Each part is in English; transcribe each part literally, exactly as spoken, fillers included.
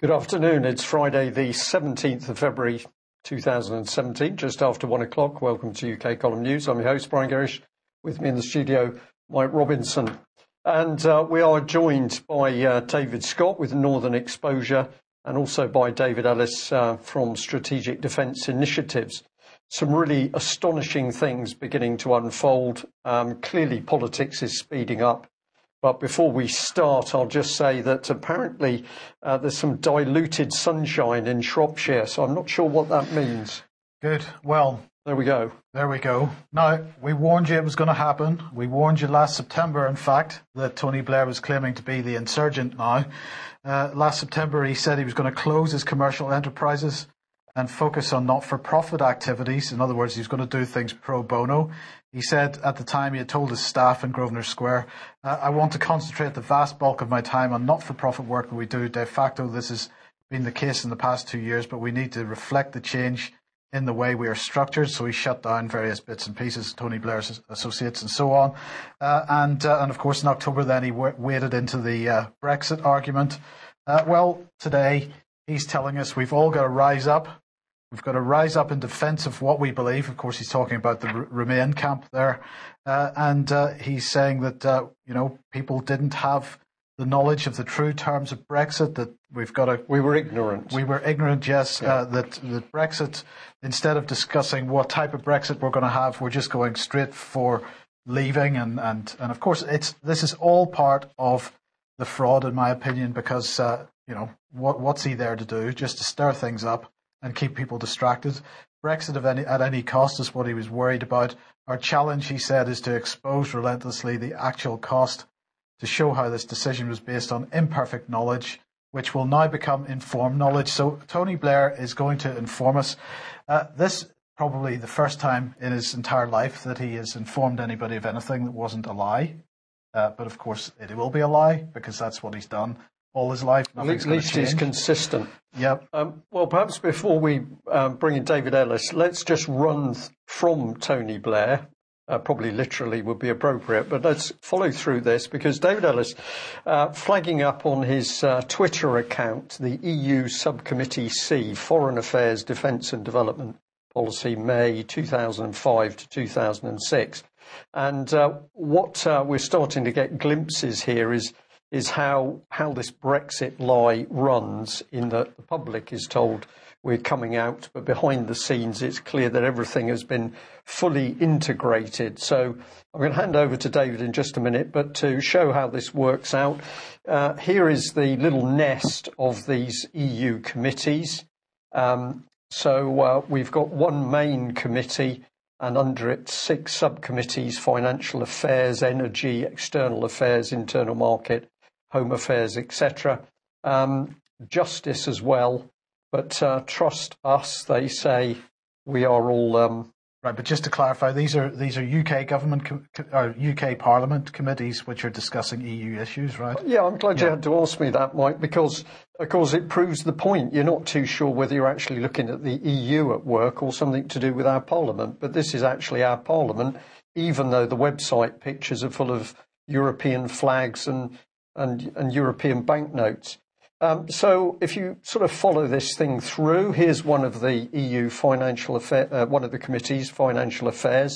Good afternoon. It's Friday, the seventeenth of February, two thousand seventeen, just after one o'clock. Welcome to U K Column News. I'm your host, Brian Gerrish. With me in the studio, Mike Robinson. And uh, we are joined by uh, David Scott with Northern Exposure and also by David Ellis uh, from Strategic Defence Initiatives. Some really astonishing things beginning to unfold. Um, clearly, politics is speeding up. But before we start, I'll just say that apparently uh, there's some diluted sunshine in Shropshire, so I'm not sure what that means. Good. Well, there we go. There we go. Now, we warned you it was going to happen. We warned you last September, in fact, that Tony Blair was claiming to be the insurgent now. Uh, last September, he said he was going to close his commercial enterprises and focus on not-for-profit activities. In other words, he was going to do things pro bono. He said at the time he had told his staff in Grosvenor Square, uh, I want to concentrate the vast bulk of my time on not-for-profit work that we do. De facto, this has been the case in the past two years, but we need to reflect the change in the way we are structured. So he shut down various bits and pieces, Tony Blair's associates and so on. Uh, and, uh, and of course, in October then he w- waded into the uh, Brexit argument. Uh, well, today he's telling us we've all got to rise up. We've got to rise up in defence of what we believe. Of course, he's talking about the R- Remain camp there. Uh, and uh, he's saying that, uh, you know, people didn't have the knowledge of the true terms of Brexit, that we've got to... We were ignorant. We were ignorant, yes, yeah. uh, that, that Brexit, instead of discussing what type of Brexit we're going to have, we're just going straight for leaving. And, and, and of course, it's this is all part of the fraud, in my opinion, because, uh, you know, what, what's he there to do? Just to stir things up and keep people distracted. Brexit of any, at any cost is what he was worried about. Our challenge, he said, is to expose relentlessly the actual cost, to show how this decision was based on imperfect knowledge, which will now become informed knowledge. So Tony Blair is going to inform us. Uh, this probably the first time in his entire life that he has informed anybody of anything that wasn't a lie. Uh, but of course, it will be a lie because that's what he's done all his life. At least he's consistent. Yep. Um, well, perhaps before we um, bring in David Ellis, let's just run th- from Tony Blair. Uh, probably literally would be appropriate, but let's follow through this because David Ellis, uh, flagging up on his uh, Twitter account, the E U Subcommittee C, Foreign Affairs, Defence and Development Policy, May two thousand five to two thousand six. And uh, what uh, we're starting to get glimpses here is is how how this Brexit lie runs, in that the public is told we're coming out, but behind the scenes it's clear that everything has been fully integrated. So I'm going to hand over to David in just a minute, but to show how this works out, uh, here is the little nest of these E U committees. Um, so uh, we've got one main committee and under it six subcommittees: financial affairs, energy, external affairs, internal market, home affairs, et cetera. Um, justice as well. But uh, trust us, they say, we are all... Um... Right, but just to clarify, these are these are U K government com- or U K Parliament committees which are discussing E U issues, right? Yeah, I'm glad yeah. you had to ask me that, Mike, because, of course, it proves the point. You're not too sure whether you're actually looking at the E U at work or something to do with our Parliament. But this is actually our Parliament, even though the website pictures are full of European flags and, and, and European banknotes. Um, so if you sort of follow this thing through, here's one of the E U financial affair, uh, one of the committees, financial affairs.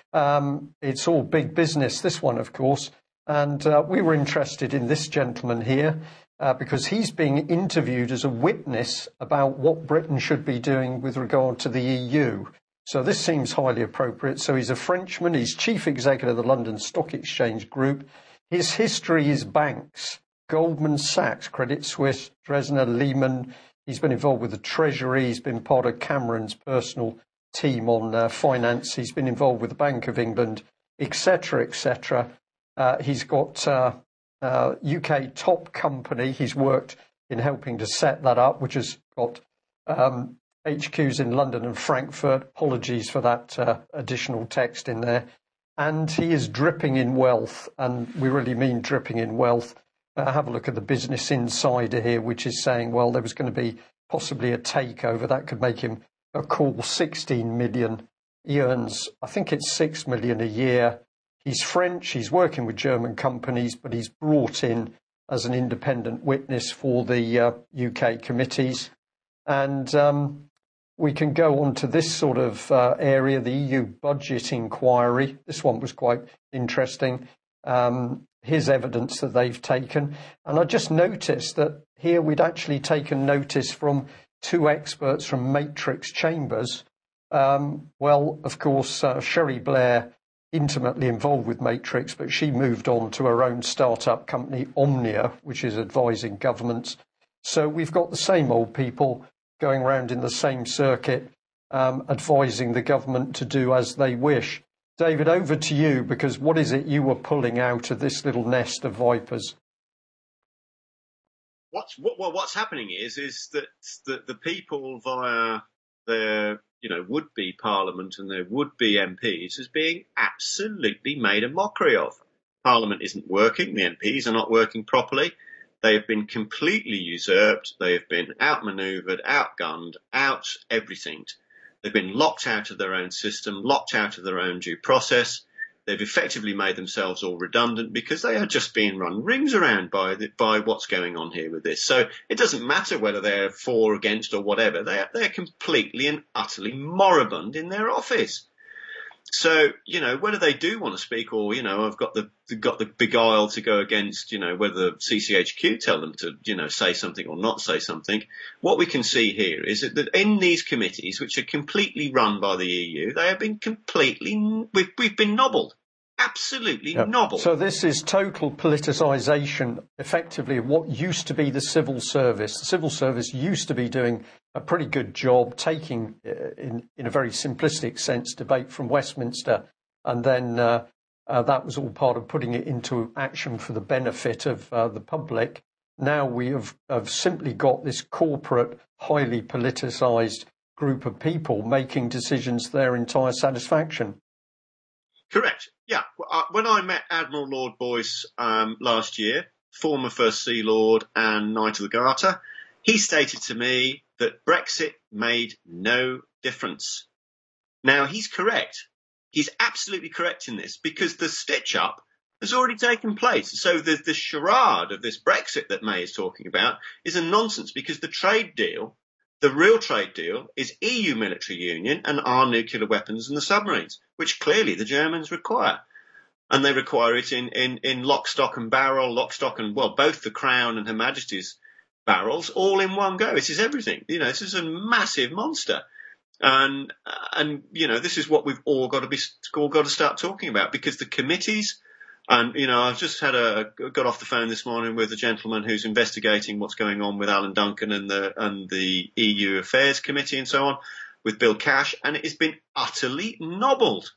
Um, it's all big business, this one, of course. And uh, we were interested in this gentleman here uh, because he's being interviewed as a witness about what Britain should be doing with regard to the E U. So this seems highly appropriate. So he's a Frenchman. He's chief executive of the London Stock Exchange Group. His history is banks. Goldman Sachs, Credit Suisse, Dresdner, Lehman. He's been involved with the Treasury. He's been part of Cameron's personal team on uh, finance. He's been involved with the Bank of England, et cetera, et cetera. Uh, he's got uh, uh, U K top company. He's worked in helping to set that up, which has got um, H Qs in London and Frankfurt. Apologies for that uh, additional text in there. And he is dripping in wealth, and we really mean dripping in wealth. Uh, have a look at the Business Insider here, which is saying, well, there was going to be possibly a takeover. That could make him a cool sixteen million. He earns, I think it's six million a year. He's French. He's working with German companies, but he's brought in as an independent witness for the uh, U K committees. And um, we can go on to this sort of uh, area, the E U budget inquiry. This one was quite interesting. Um, here's evidence that they've taken. And I just noticed that here we'd actually taken notice from two experts from Matrix Chambers. Um, well, of course, uh, Cherie Blair, intimately involved with Matrix, but she moved on to her own startup company, Omnia, which is advising governments. So we've got the same old people going around in the same circuit, um, advising the government to do as they wish. David, over to you, because what is it you were pulling out of this little nest of vipers? What's what, well, what's happening is is that the, the people via their you know would-be Parliament and their would-be M Ps is being absolutely made a mockery of. Parliament isn't working. The M Ps are not working properly. They have been completely usurped. They have been outmanoeuvred, outgunned, out everything. They've been locked out of their own system, locked out of their own due process. They've effectively made themselves all redundant because they are just being run rings around by the, by what's going on here with this. So it doesn't matter whether they're for, against, or whatever. They're they're completely and utterly moribund in their office. So you know whether they do want to speak, or you know I've got the got the beguile to go against, you know whether C C H Q tell them to you know say something or not say something. What we can see here is that in these committees, which are completely run by the E U, they have been completely we've we've been nobbled. Absolutely Yep. nobbled. So this is total politicisation, effectively, of what used to be the civil service. The civil service used to be doing a pretty good job, taking, uh, in, in a very simplistic sense, debate from Westminster, and then uh, uh, that was all part of putting it into action for the benefit of uh, the public. Now we have, have simply got this corporate, highly politicised group of people making decisions to their entire satisfaction. Correct. Yeah. When I met Admiral Lord Boyce um, last year, former First Sea Lord and Knight of the Garter, he stated to me that Brexit made no difference. Now, he's correct. He's absolutely correct in this, because the stitch-up has already taken place. So the, the charade of this Brexit that May is talking about is a nonsense, because the trade deal, the real trade deal, is E U military union and our nuclear weapons and the submarines, which clearly the Germans require. And they require it in, in, in lock, stock and barrel, lock, stock and, well, both the Crown and Her Majesty's barrels, all in one go. This is everything. You know, this is a massive monster. And, and you know, this is what we've all got to be, all got to start talking about, because the committees, and, you know, I've just had a, got off the phone this morning with a gentleman who's investigating what's going on with Alan Duncan and the, and the E U Affairs Committee and so on, with Bill Cash, and it has been utterly nobbled.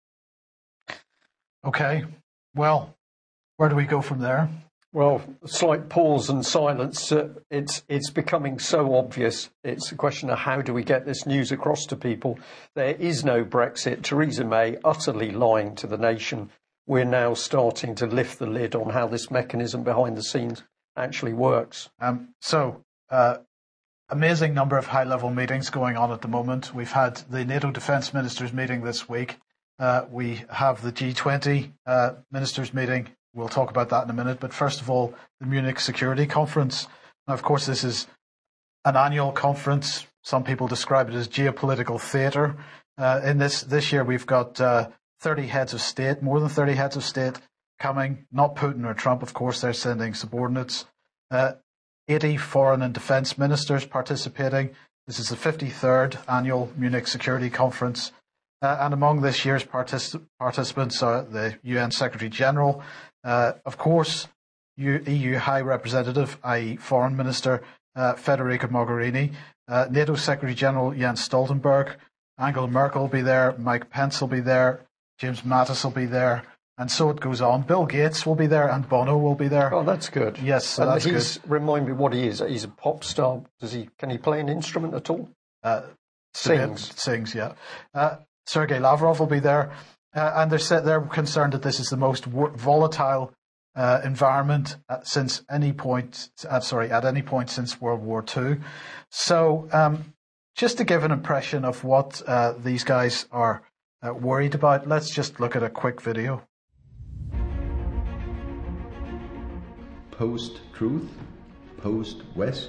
Okay. Well, where do we go from there? Well, slight pause and silence. Uh, it's it's becoming so obvious. It's a question of how do we get this news across to people. There is no Brexit. Theresa May utterly lying to the nation. We're now starting to lift the lid on how this mechanism behind the scenes actually works. Um, so, uh, amazing number of high-level meetings going on at the moment. We've had the NATO defence ministers meeting this week. Uh, we have the G twenty uh, ministers meeting. We'll talk about that in a minute. But first of all, the Munich Security Conference. Now, of course, this is an annual conference. Some people describe it as geopolitical theatre. Uh, in this this year, we've got uh, thirty heads of state, more than thirty heads of state coming. Not Putin or Trump, of course. They're sending subordinates. Uh, eighty foreign and defence ministers participating. This is the fifty-third annual Munich Security Conference. Uh, and among this year's partic- participants are the U N Secretary General, uh, of course, U- E U High Representative, that is. Foreign Minister uh, Federica Mogherini, uh, NATO Secretary General Jens Stoltenberg, Angela Merkel will be there, Mike Pence will be there, James Mattis will be there, and so it goes on. Bill Gates will be there, and Bono will be there. Oh, that's good. Yes, so and that's he's, good. Remind me what he is. He's a pop star. Does he? Can he play an instrument at all? Uh, Sings. Sings, yeah. Uh, Sergei Lavrov will be there, uh, and they're said they're concerned that this is the most volatile uh, environment at, since any point. Uh, sorry, at any point since World War Two. So, um, just to give an impression of what uh, these guys are uh, worried about, let's just look at a quick video. post-truth, post-West,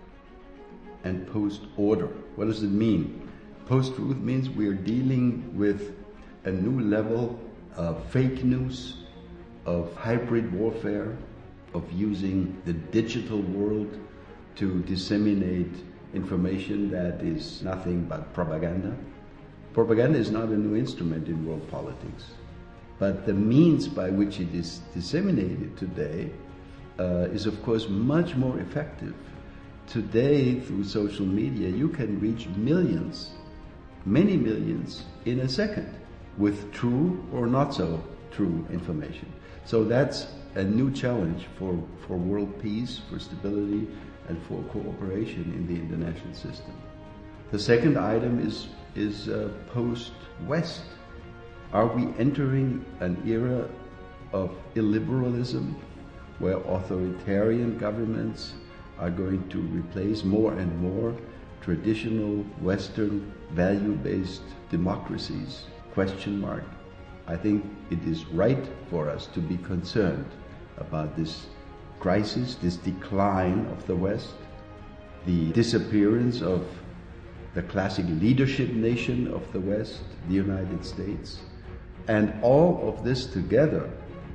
and post-order. What does it mean? Post-truth means we are dealing with a new level of fake news, of hybrid warfare, of using the digital world to disseminate information that is nothing but propaganda. Propaganda is not a new instrument in world politics, but the means by which it is disseminated today uh, is of course much more effective. Today, through social media, you can reach millions, many millions in a second with true or not so true information. So that's a new challenge for, for world peace, for stability, and for cooperation in the international system. The second item is, is uh, post-West. Are we entering an era of illiberalism where authoritarian governments are going to replace more and more traditional Western value-based democracies? Question mark. I think it is right for us to be concerned about this crisis, this decline of the West, the disappearance of the classic leadership nation of the West, the United States. And all of this together,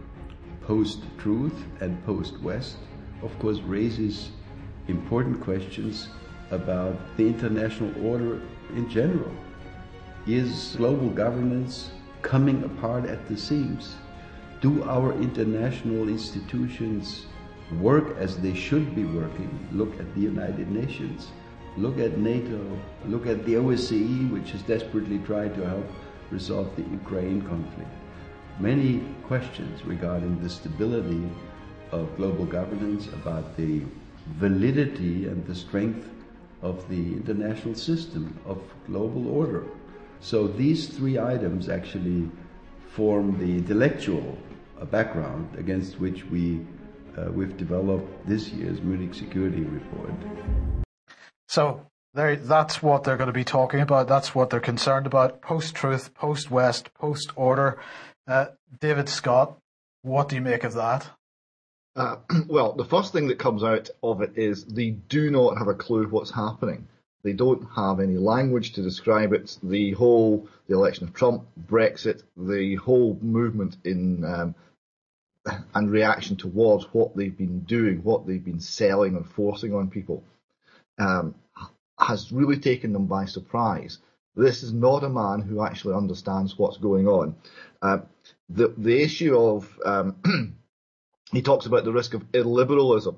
post-truth and post-West, of course raises important questions about the international order in general. Is global governance coming apart at the seams? Do our international institutions work as they should be working? Look at the United Nations, look at NATO, look at the O S C E, which is desperately trying to help resolve the Ukraine conflict. Many questions regarding the stability of global governance, about the validity and the strength of the international system of global order. So these three items actually form the intellectual uh, background against which we, uh, we've developed this year's Munich Security Report. So there, that's what they're going to be talking about. That's what they're concerned about. Post-truth, post-West, post-order. Uh, David Scott, what do you make of that? Uh, well, the first thing that comes out of it is they do not have a clue what's happening. They don't have any language to describe it. The whole, the election of Trump, Brexit, the whole movement in um, and reaction towards what they've been doing, what they've been selling and forcing on people, um, has really taken them by surprise. This is not a man who actually understands what's going on. Uh, the the issue of um, he talks about the risk of illiberalism.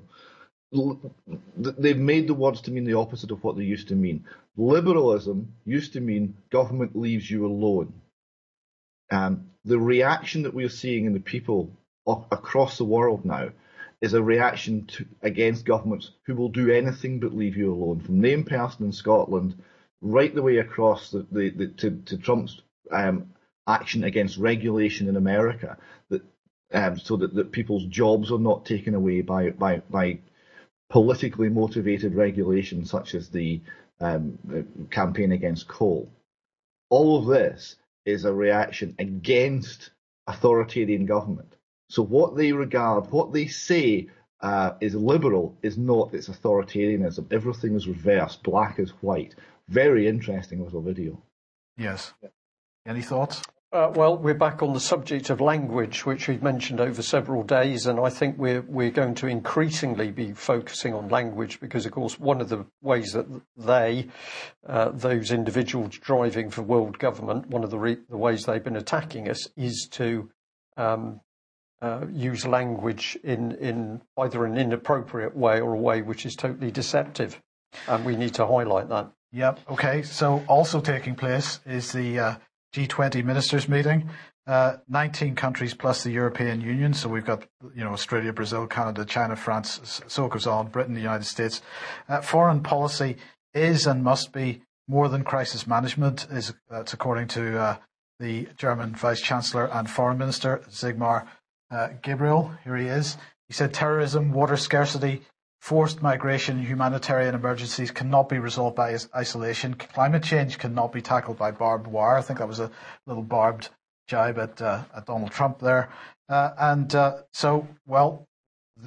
They've made the words to mean the opposite of what they used to mean. Liberalism used to mean government leaves you alone. Um, the reaction that we're seeing in the people across the world now is a reaction to, against governments who will do anything but leave you alone. From named person in Scotland, right the way across the, the, the, to, to Trump's um, action against regulation in America, that um, so that, that people's jobs are not taken away by by by politically motivated regulation, such as the, um, the campaign against coal. All of this is a reaction against authoritarian government. So what they regard, what they say uh, is liberal is not, it's authoritarianism. Everything is reversed, black is white. Very interesting little video. Yes. Any thoughts? Uh, well, we're back on the subject of language, which we've mentioned over several days, and I think we're we're going to increasingly be focusing on language because, of course, one of the ways that they, uh, those individuals driving for world government, one of the, re- the ways they've been attacking us is to um, uh, use language in, in either an inappropriate way or a way which is totally deceptive, and we need to highlight that. Yep. Okay. So also taking place is the uh, G twenty ministers meeting, uh, nineteen countries plus the European Union. So we've got, you know, Australia, Brazil, Canada, China, France, so it goes on, Britain, the United States. Uh, foreign policy is and must be more than crisis management, is that's according to uh, the German Vice Chancellor and Foreign Minister, Sigmar uh, Gabriel. Here he is. He said terrorism, water scarcity, forced migration, humanitarian emergencies cannot be resolved by isolation. Climate change cannot be tackled by barbed wire. I think that was a little barbed jibe at, uh, at Donald Trump there. Uh, and uh, so, well,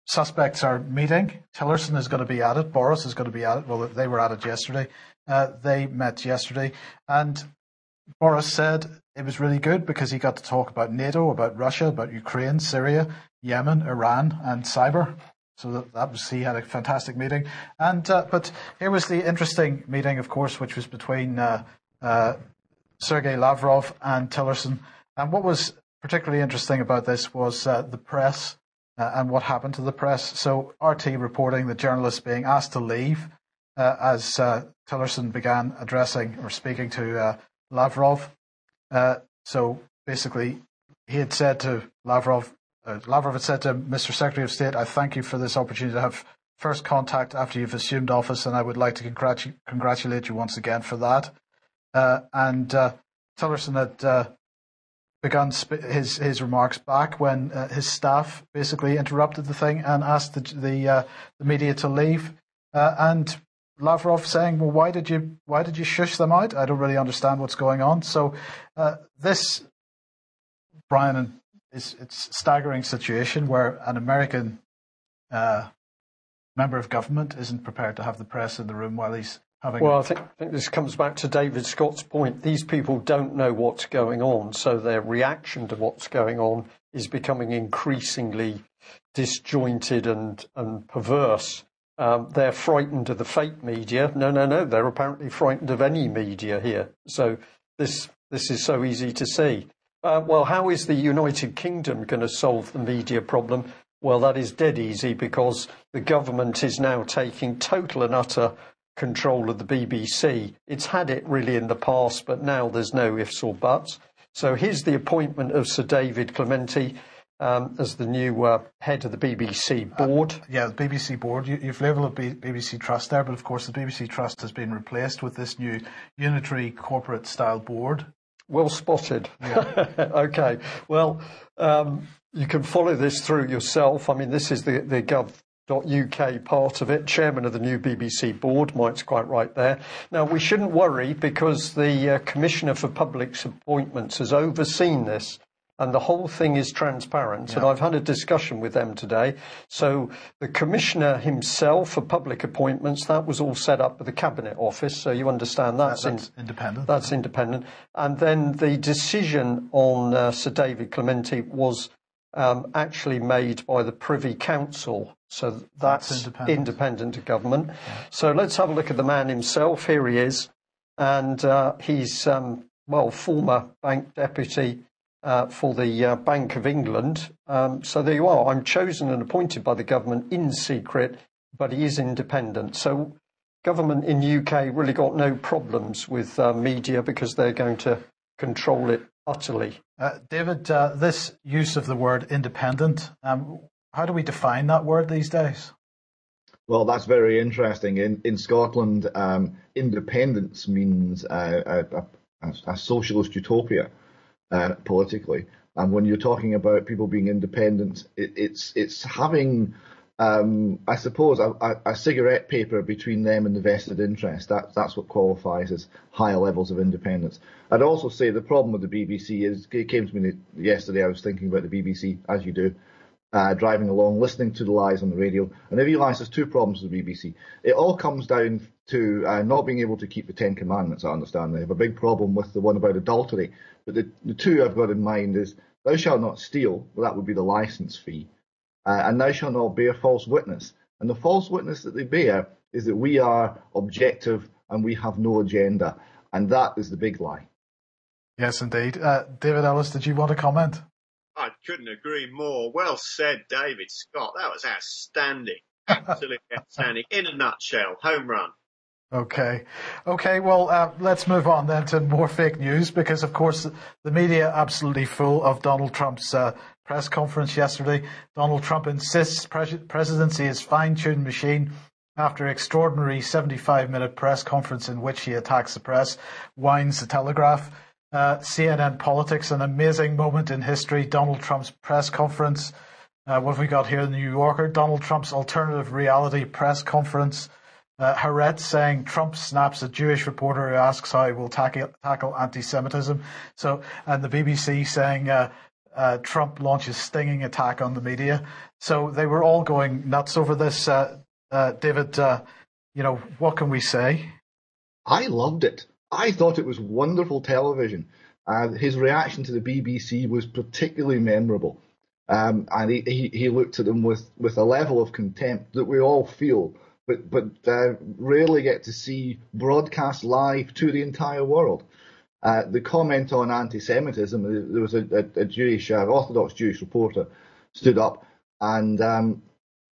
suspects are meeting. Tillerson is going to be at it. Boris is going to be at it. Well, they were at it yesterday. Uh, they met yesterday. And Boris said it was really good because he got to talk about NATO, about Russia, about Ukraine, Syria, Yemen, Iran, and cyber. So that, that was, he had a fantastic meeting. And uh, but here was the interesting meeting, of course, which was between uh, uh, Sergei Lavrov and Tillerson. And what was particularly interesting about this was uh, the press uh, and what happened to the press. So R T reporting the journalists being asked to leave uh, as uh, Tillerson began addressing or speaking to uh, Lavrov. Uh, so basically, he had said to Lavrov, uh, Lavrov had said to Mister Secretary of State, I thank you for this opportunity to have first contact after you've assumed office, and I would like to congratu- congratulate you once again for that. Uh, and uh, Tillerson had uh, begun sp- his his remarks back when uh, his staff basically interrupted the thing and asked the the, uh, the media to leave. Uh, and Lavrov saying, "Well, why did you why did you shush them out? I don't really understand what's going on." So uh, this, Brian, is it's a staggering situation where an American uh, member of government isn't prepared to have the press in the room while he's having. Well, I think, I think this comes back to David Scott's point. These people don't know what's going on, so their reaction to what's going on is becoming increasingly disjointed and, and perverse. Um, they're frightened of the fake media. No, no, no. They're apparently frightened of any media here. So this this is so easy to see. Uh, well, how is the United Kingdom going to solve the media problem? Well, that is dead easy because the government is now taking total and utter control of the B B C. It's had it really in the past, but now there's no ifs or buts. So here's the appointment of Sir David Clementi um, as the new uh, head of the B B C board. Uh, yeah, the B B C board. You, you've labelled it B B C Trust there, but of course the B B C Trust has been replaced with this new unitary corporate style board. Well spotted. Yeah. Okay. Well, um, you can follow this through yourself. I mean, this is the, the gov dot U K part of it. Chairman of the new B B C board. Mike's quite right there. Now, we shouldn't worry because the uh, Commissioner for Public Appointments has overseen this and the whole thing is transparent. Yeah. And I've had a discussion with them today. So the Commissioner himself for Public Appointments, that was all set up with the Cabinet Office. So you understand that's, that, that's in, independent. That's independent. And then the decision on uh, Sir David Clementi was um, actually made by the Privy Council. So that's, that's independent. independent of government. Yeah. So let's have a look at the man himself. Here he is. And uh, he's, um, well, former bank deputy uh, for the uh, Bank of England. Um, so there you are. I'm chosen and appointed by the government in secret, but he is independent. So government in U K really got no problems with uh, media because they're going to control it utterly. Uh, David, uh, this use of the word independent, um, how do we define that word these days? Well, that's very interesting. In in Scotland, um, independence means uh, a, a, a socialist utopia uh, politically. And when you're talking about people being independent, it, it's it's having, um, I suppose, a, a, a cigarette paper between them and the vested interest. That, that's what qualifies as higher levels of independence. I'd also say the problem with the B B C is, it came to me yesterday, I was thinking about the B B C, as you do, Uh, driving along, listening to the lies on the radio, and I realised there's two problems with the B B C. It all comes down to uh, not being able to keep the Ten Commandments, I understand. They have a big problem with the one about adultery. But the, the two I've got in mind is, thou shalt not steal, well, that would be the licence fee, uh, and thou shalt not bear false witness. And the false witness that they bear is that we are objective and we have no agenda. And that is the big lie. Yes, indeed. Uh, David Ellis, did you want to comment? I couldn't agree more. Well said, David Scott. That was outstanding. Absolutely outstanding. In a nutshell, home run. Okay. Okay, well, uh, let's move on then to more fake news because, of course, the media absolutely full of Donald Trump's uh, press conference yesterday. Donald Trump insists pres- presidency is fine-tuned machine after extraordinary seventy-five minute press conference in which he attacks the press, whines the Telegraph. Uh, C N N Politics, an amazing moment in history. Donald Trump's press conference. Uh, what have we got here in the New Yorker? Donald Trump's alternative reality press conference. Uh, Haaretz saying Trump snaps a Jewish reporter who asks how he will tackle, tackle anti-Semitism. So, and the B B C saying uh, uh, Trump launches stinging attack on the media. So they were all going nuts over this. Uh, uh, David, uh, you know, what can we say? I loved it. I thought it was wonderful television. Uh, his reaction to the B B C was particularly memorable. Um, and he, he, he looked at them with, with a level of contempt that we all feel, but, but uh, rarely get to see broadcast live to the entire world. Uh, the comment on anti-Semitism, there was a, a, a Jewish, uh, Orthodox Jewish reporter stood up and um,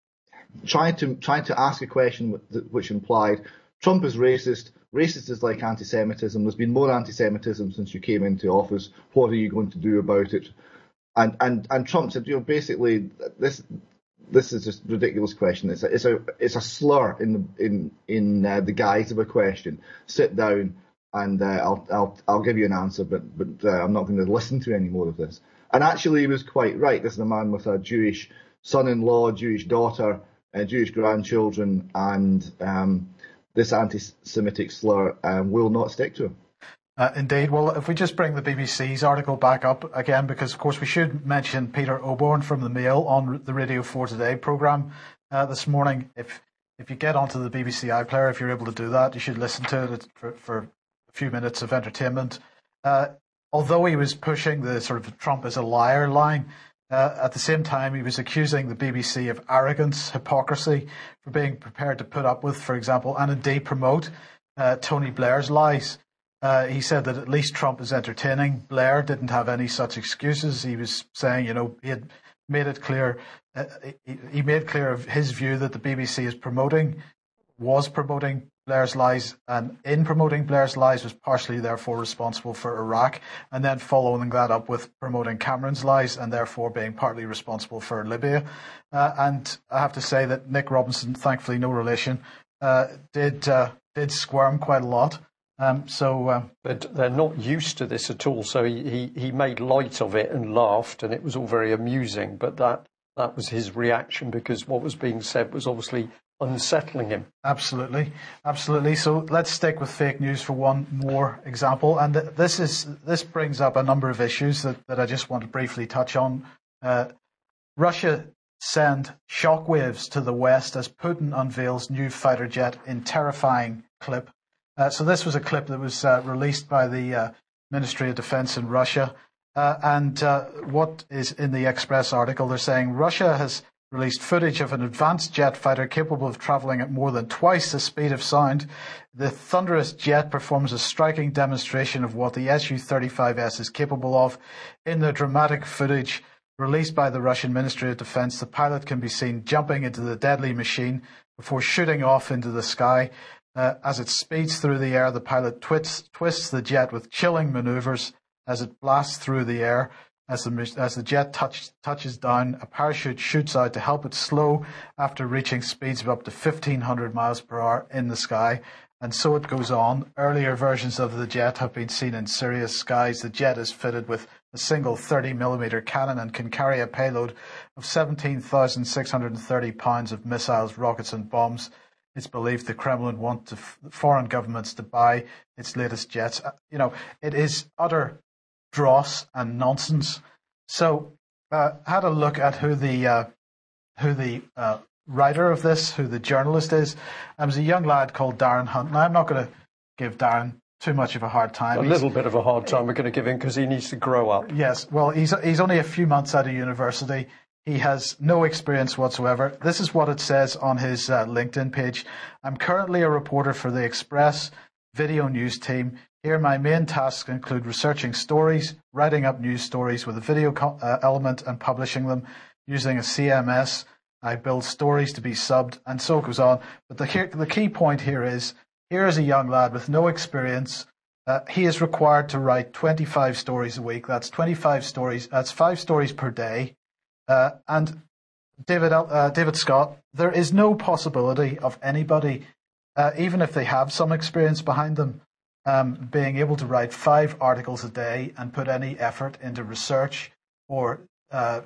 tried to tried to ask a question which implied Trump is racist. Racist is like anti-Semitism. There's been more anti-Semitism since you came into office. What are you going to do about it? And and and Trump said, you know, basically this this is just a ridiculous question. It's a it's a it's a slur in the in in uh, the guise of a question. Sit down and uh, I'll I'll I'll give you an answer, but but uh, I'm not going to listen to any more of this. And actually, he was quite right. This is a man with a Jewish son-in-law, Jewish daughter, uh, Jewish grandchildren, and um, this anti-Semitic slur um, will not stick to him. Uh, indeed. Well, if we just bring the B B C's article back up again, because of course we should mention Peter Oborne from the Mail on the Radio four Today programme uh, this morning. If if you get onto the B B C iPlayer, if you're able to do that, you should listen to it for, for a few minutes of entertainment. Uh, although he was pushing the sort of Trump is a liar line, uh, at the same time he was accusing the B B C of arrogance, hypocrisy, for being prepared to put up with, for example, and indeed promote uh, Tony Blair's lies. Uh, he said that at least Trump is entertaining. Blair didn't have any such excuses. He was saying, you know, he had made it clear, uh, he, he made clear of his view that the B B C is promoting, was promoting Blair's lies, and in promoting Blair's lies was partially therefore responsible for Iraq, and then following that up with promoting Cameron's lies and therefore being partly responsible for Libya. Uh, and I have to say that Nick Robinson, thankfully no relation, uh, did uh, did squirm quite a lot. Um, so, uh, but they're not used to this at all. So he, he, he made light of it and laughed, and it was all very amusing. But that that was his reaction, because what was being said was obviously unsettling him. Absolutely, absolutely. So let's stick with fake news for one more example, and th- this is this brings up a number of issues that, that I just want to briefly touch on. Uh, Russia send shockwaves to the West as Putin unveils new fighter jet in terrifying clip. Uh, so this was a clip that was uh, released by the uh, Ministry of Defense in Russia. Uh, and uh, what is in the Express article, they're saying Russia has released footage of an advanced jet fighter capable of traveling at more than twice the speed of sound. The thunderous jet performs a striking demonstration of what the S U thirty-five S is capable of. In the dramatic footage released by the Russian Ministry of Defense, the pilot can be seen jumping into the deadly machine before shooting off into the sky. Uh, as it speeds through the air, the pilot twists, twists the jet with chilling maneuvers as it blasts through the air. As the, as the jet touch, touches down, a parachute shoots out to help it slow after reaching speeds of up to fifteen hundred miles per hour in the sky. And so it goes on. Earlier versions of the jet have been seen in Syria's skies. The jet is fitted with a single thirty millimeter cannon and can carry a payload of seventeen thousand six hundred thirty pounds of missiles, rockets and bombs. It's believed the Kremlin want to, foreign governments to buy its latest jets. You know, it is utter dross and nonsense. So, uh, had a look at who the uh, who the uh, writer of this, who the journalist is. It was a young lad called Darren Hunt. Now, I'm not going to give Darren too much of a hard time. A he's, little bit of a hard time we're going to give him because he needs to grow up. Yes, well, he's he's only a few months out of university. He has no experience whatsoever. This is what it says on his uh, LinkedIn page. I'm currently a reporter for the Express video news team. Here, my main tasks include researching stories, writing up news stories with a video co- uh, element and publishing them using a C M S. I build stories to be subbed, and so it goes on. But the, the key point here is, here is a young lad with no experience. Uh, he is required to write twenty-five stories a week. That's twenty-five stories. That's five stories per day. Uh, and David uh, David Scott, there is no possibility of anybody, uh, even if they have some experience behind them, um, being able to write five articles a day and put any effort into research or uh,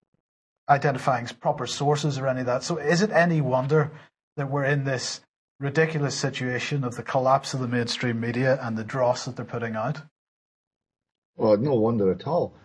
identifying proper sources or any of that. So is it any wonder that we're in this ridiculous situation of the collapse of the mainstream media and the dross that they're putting out? Well, no wonder at all.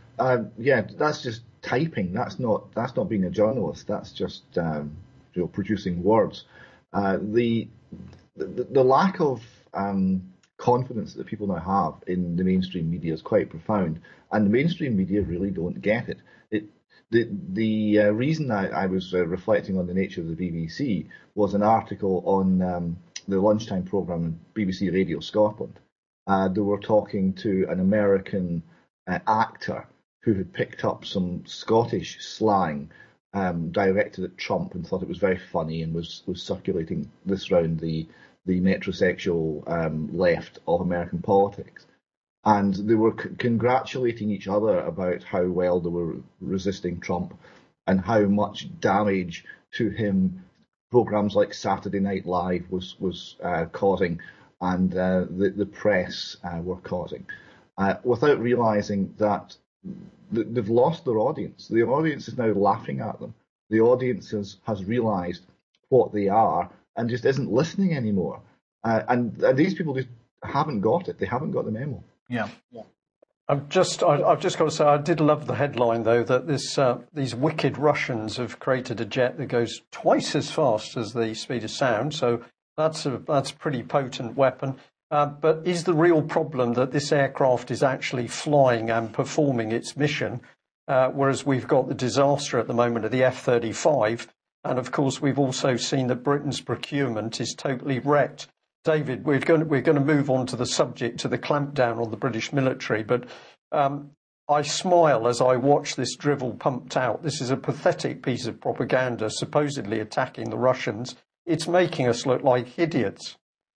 Uh, yeah, that's just typing. That's not that's not being a journalist. That's just um, you know, producing words. Uh, the, the the lack of um, confidence that people now have in the mainstream media is quite profound, and the mainstream media really don't get it. It the the uh, reason I, I was uh, reflecting on the nature of the B B C was an article on um, the lunchtime programme on B B C Radio Scotland. Uh, they were talking to an American uh, actor who had picked up some Scottish slang um, directed at Trump and thought it was very funny and was, was circulating this round the the metrosexual um, left of American politics. And they were c- congratulating each other about how well they were resisting Trump and how much damage to him programs like Saturday Night Live was was uh, causing, and uh, the the press uh, were causing, uh, without realising that th- they've lost their audience. The audience is now laughing at them. The audience has, has realised what they are and just isn't listening anymore. Uh, and, and these people just haven't got it. They haven't got the memo. Yeah. yeah. I've just, I, I've just got to say, I did love the headline though that this, uh, these wicked Russians have created a jet that goes twice as fast as the speed of sound. So that's a that's a pretty potent weapon. Uh, but is the real problem that this aircraft is actually flying and performing its mission, uh, whereas we've got the disaster at the moment of the F thirty-five, and of course we've also seen that Britain's procurement is totally wrecked. David, we're going to, we're going to move on to the subject, to the clampdown on the British military, but um, I smile as I watch this drivel pumped out. This is a pathetic piece of propaganda, supposedly attacking the Russians. It's making us look like idiots.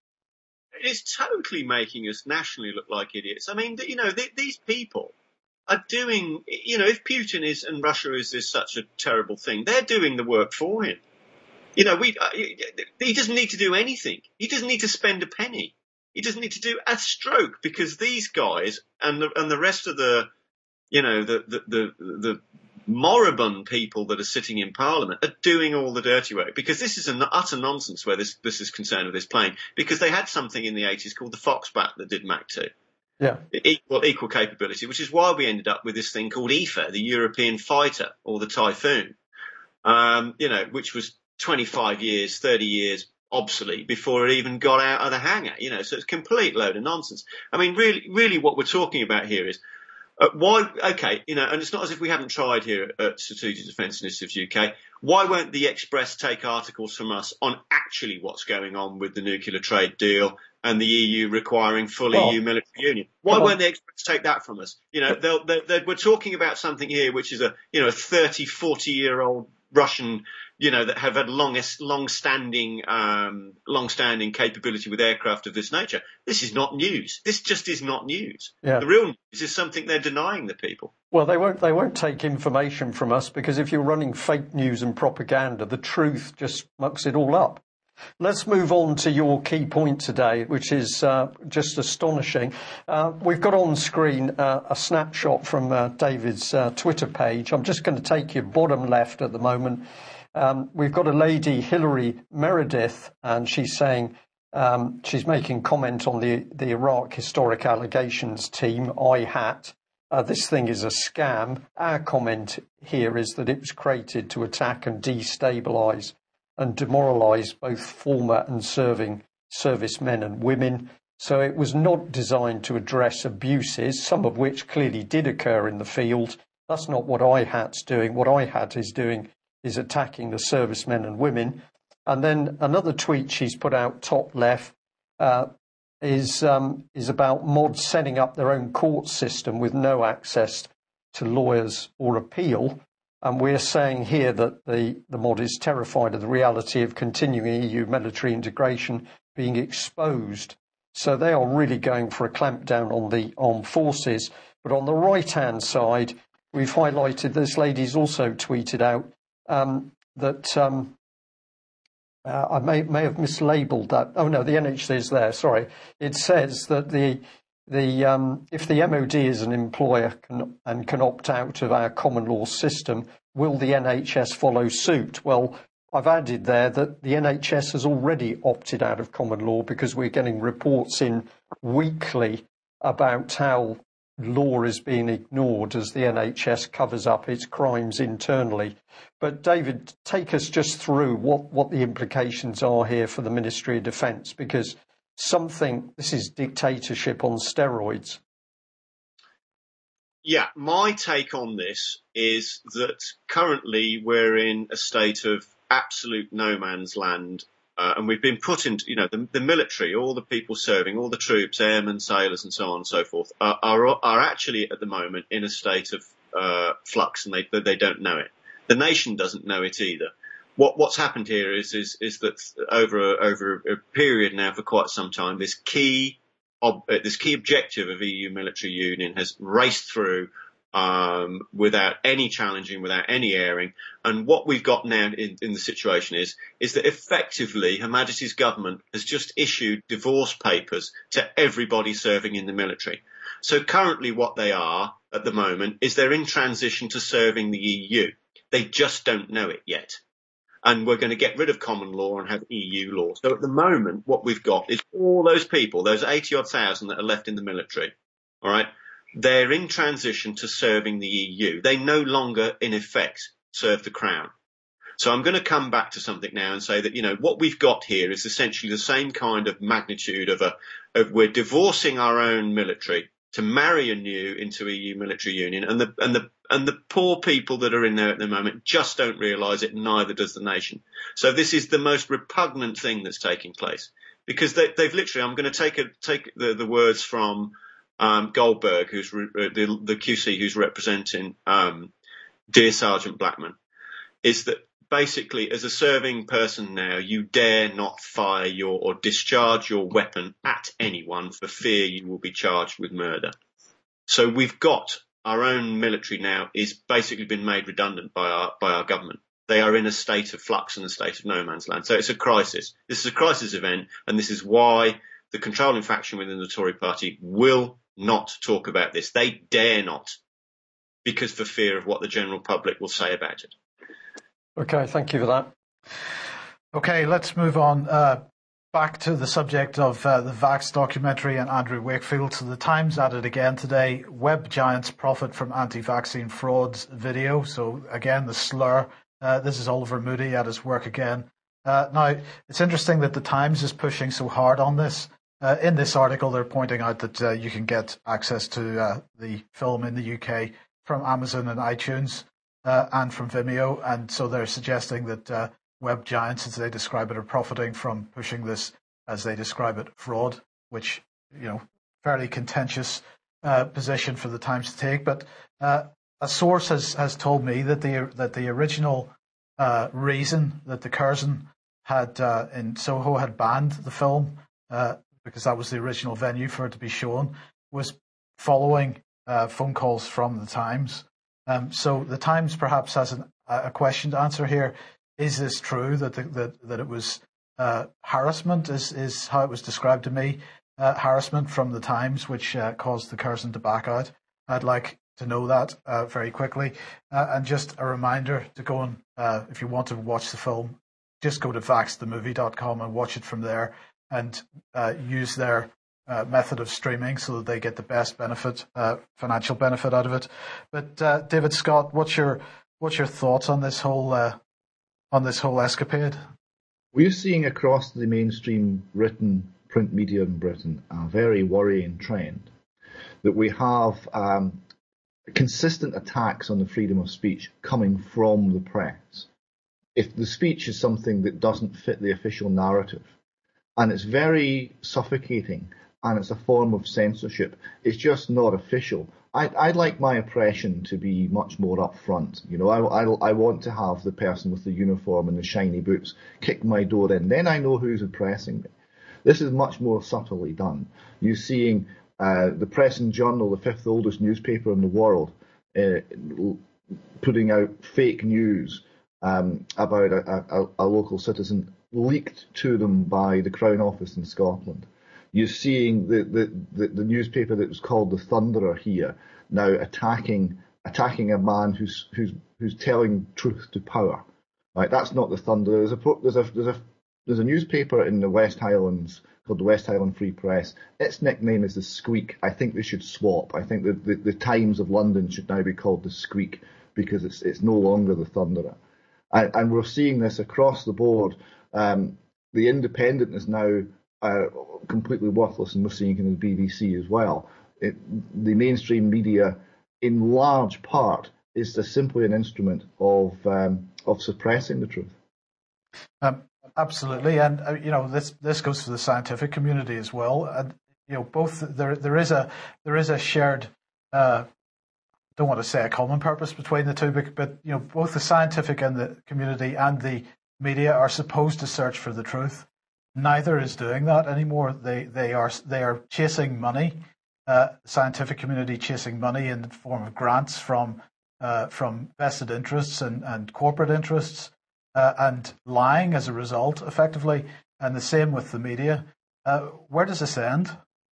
It is totally making us nationally look like idiots. I mean, you know, th- these people are doing, you know, if Putin is and Russia is, is such a terrible thing, they're doing the work for him. You know, we, uh, he doesn't need to do anything. He doesn't need to spend a penny. He doesn't need to do a stroke, because these guys and the, and the rest of the, you know, the, the, the, the moribund people that are sitting in Parliament are doing all the dirty work, because this is an utter nonsense where this, this is concerned with this plane, because they had something in the eighties called the Foxbat that did Mach two. Yeah. Equal, equal capability, which is why we ended up with this thing called E F A, the European Fighter, or the Typhoon, um, you know, which was twenty-five years, thirty years obsolete before it even got out of the hangar, you know, so it's a complete load of nonsense. I mean, really, really what we're talking about here is uh, why, okay, you know, and it's not as if we haven't tried here at Strategic Defence Initiative U K, why won't the Express take articles from us on actually what's going on with the nuclear trade deal and the E U requiring full well, E U military union? Why won't the Express take that from us? You know, they'll, they'll, they'll, we're talking about something here which is a, you know, a thirty, forty year old Russian, you know, that have had longest, long-standing, um, long-standing capability with aircraft of this nature. This is not news. This just is not news. Yeah. The real news is something they're denying the people. Well, they won't. They won't take information from us, because if you're running fake news and propaganda, the truth just mucks it all up. Let's move on to your key point today, which is uh, just astonishing. Uh, we've got on screen uh, a snapshot from uh, David's uh, Twitter page. I'm just going to take you bottom left at the moment. Um, we've got a lady, Hilary Meredith, and she's saying, um, she's making comment on the, the Iraq Historic Allegations team, I H A T. Uh, this thing is a scam. Our comment here is that it was created to attack and destabilise and demoralise both former and serving servicemen and women. So it was not designed to address abuses, some of which clearly did occur in the field. That's not what I H A T's doing. What I H A T is doing is attacking the servicemen and women. And then another tweet she's put out top left uh, is um, is about mods setting up their own court system with no access to lawyers or appeal. And we're saying here that the, the mod is terrified of the reality of continuing E U military integration being exposed. So they are really going for a clampdown on the armed forces. But on the right-hand side, we've highlighted, this lady's also tweeted out um, that um, uh, I may, may have mislabeled that. Oh, no, the N H C is there, sorry. It says that the The um, if the M O D is an employer can, and can opt out of our common law system, will the N H S follow suit? Well, I've added there that the N H S has already opted out of common law, because we're getting reports in weekly about how law is being ignored as the N H S covers up its crimes internally. But David, take us just through what, what the implications are here for the Ministry of Defence, because something, this is dictatorship on steroids. Yeah, my take on this is that currently we're in a state of absolute no man's land. Uh, and we've been put into, you know, the, the military, all the people serving, all the troops, airmen, sailors, and so on and so forth, are are, are actually at the moment in a state of uh, flux, and they they don't know it. The nation doesn't know it either. What what's happened here is is is that over a, over a period now for quite some time, this key ob, this key objective of E U military union has raced through. Um, without any challenging, without any airing. And what we've got now in, in the situation is, is that effectively Her Majesty's government has just issued divorce papers to everybody serving in the military. So currently what they are at the moment is they're in transition to serving the E U. They just don't know it yet. And we're going to get rid of common law and have E U law. So at the moment, what we've got is all those people, those eighty odd thousand that are left in the military, all right? They're in transition to serving the E U. They no longer, in effect, serve the Crown. So I'm going to come back to something now and say that, you know, what we've got here is essentially the same kind of magnitude of a, of we're divorcing our own military to marry anew into E U military union, and the, and the, and the poor people that are in there at the moment just don't realise it, and neither does the nation. So this is the most repugnant thing that's taking place, because they, they've literally, I'm going to take a, take the, the words from, Um, Goldberg, who's re- the, the Q C who's representing um, Dear Sergeant Blackman, is that basically as a serving person now, you dare not fire your or discharge your weapon at anyone for fear you will be charged with murder. So we've got our own military now is basically been made redundant by our by our government. They are in a state of flux and a state of no man's land. So it's a crisis. This is a crisis event, and this is why the controlling faction within the Tory party will not talk about this. They dare not, because for fear of what the general public will say about it. Okay, thank you for that. Okay, let's move on uh, back to the subject of uh, the Vax documentary and Andrew Wakefield. So the Times added again today, web giants profit from anti-vaccine frauds video. So again, the slur. Uh, this is Oliver Moody at his work again. Uh, now, it's interesting that the Times is pushing so hard on this. Uh, in this article, they're pointing out that uh, you can get access to uh, the film in the U K from Amazon and iTunes uh, and from Vimeo. And so they're suggesting that uh, web giants, as they describe it, are profiting from pushing this, as they describe it, fraud, which, you know, fairly contentious uh, position for the Times to take. But uh, a source has, has told me that the that the original uh, reason that the Curzon had uh, in Soho had banned the film, uh, because that was the original venue for it to be shown, was following uh, phone calls from the Times. Um, so the Times perhaps has an, a question to answer here. Is this true that the, that that it was uh, harassment? Is is how it was described to me, uh, harassment from the Times, which uh, caused the Curzon to back out? I'd like to know that uh, very quickly. Uh, and just a reminder to go and, uh, if you want to watch the film, just go to vax the movie dot com and watch it from there, and uh, use their uh, method of streaming so that they get the best benefit, uh, financial benefit out of it. But uh, David Scott, what's your what's your thoughts on this whole uh, on this whole escapade? We're seeing across the mainstream written print media in Britain a very worrying trend that we have um, consistent attacks on the freedom of speech coming from the press. If the speech is something that doesn't fit the official narrative, and it's very suffocating, and it's a form of censorship, it's just not official. I'd, I'd like my oppression to be much more upfront. You know, I, I, I want to have the person with the uniform and the shiny boots kick my door in. Then I know who's oppressing me. This is much more subtly done. You're seeing uh, the Press and Journal, the fifth oldest newspaper in the world, uh, putting out fake news um, about a, a, a local citizen leaked to them by the Crown Office in Scotland. You're seeing the, the, the, the newspaper that was called the Thunderer here now attacking attacking a man who's who's who's telling truth to power. Right, that's not the Thunderer. There's a there's a there's a there's a newspaper in the West Highlands called the West Highland Free Press. Its nickname is the Squeak. I think they should swap. I think the, the, the Times of London should now be called the Squeak because it's it's no longer the Thunderer. And, and we're seeing this across the board. Um, the Independent is now uh, completely worthless, and we're seeing it in the B B C as well. It, the mainstream media, in large part, is just simply an instrument of um, of suppressing the truth. Um, absolutely, and uh, you know this this goes for the scientific community as well. And you know both there there is a there is a shared uh, don't want to say a common purpose between the two, but, but you know both the scientific and the community and the media are supposed to search for the truth. Neither is doing that anymore. They they are they are chasing money. Uh, scientific community chasing money in the form of grants from uh, from vested interests and, and corporate interests. Uh, and lying as a result, effectively, and the same with the media. Uh, where does this end?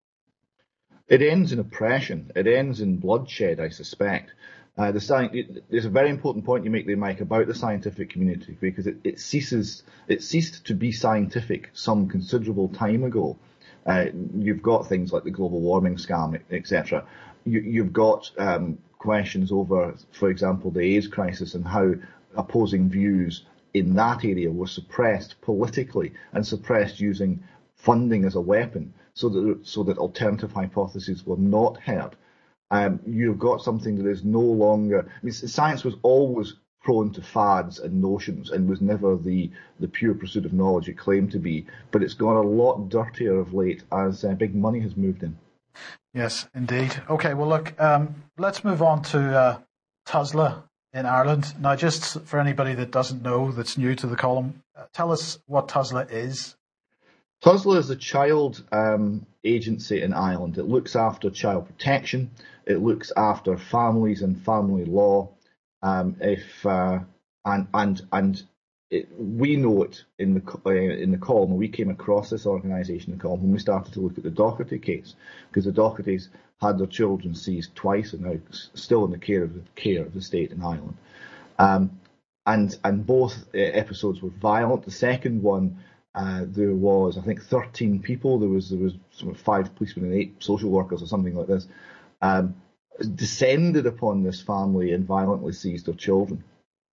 It ends in oppression. It ends in bloodshed, I suspect. Uh, the sci- there's a very important point you make there, Mike, about the scientific community, because it, it ceases, it ceased to be scientific some considerable time ago. Uh, you've got things like the global warming scam, et cetera. You, you've got um, questions over, for example, the AIDS crisis and how opposing views in that area were suppressed politically and suppressed using funding as a weapon so that so that alternative hypotheses were not heard. Um, you've got something that is no longer... I mean, science was always prone to fads and notions and was never the, the pure pursuit of knowledge it claimed to be, but it's gone a lot dirtier of late as uh, big money has moved in. Yes, indeed. Okay, well, look, um, let's move on to uh, TUSLA in Ireland. Now, just for anybody that doesn't know, that's new to the column, uh, tell us what TUSLA is. TUSLA is a child um, agency in Ireland. It looks after child protection. It looks after families and family law. Um, if uh, and and and it, we know it in the uh, in the column. We came across this organisation in the column when we started to look at the Doherty case, because the Dohertys had their children seized twice and now still in the care of the care of the state in Ireland. Um, and and both uh, episodes were violent. The second one, uh, there was I think thirteen people. There was there was sort of five policemen and eight social workers or something like this. Um, descended upon this family and violently seized their children.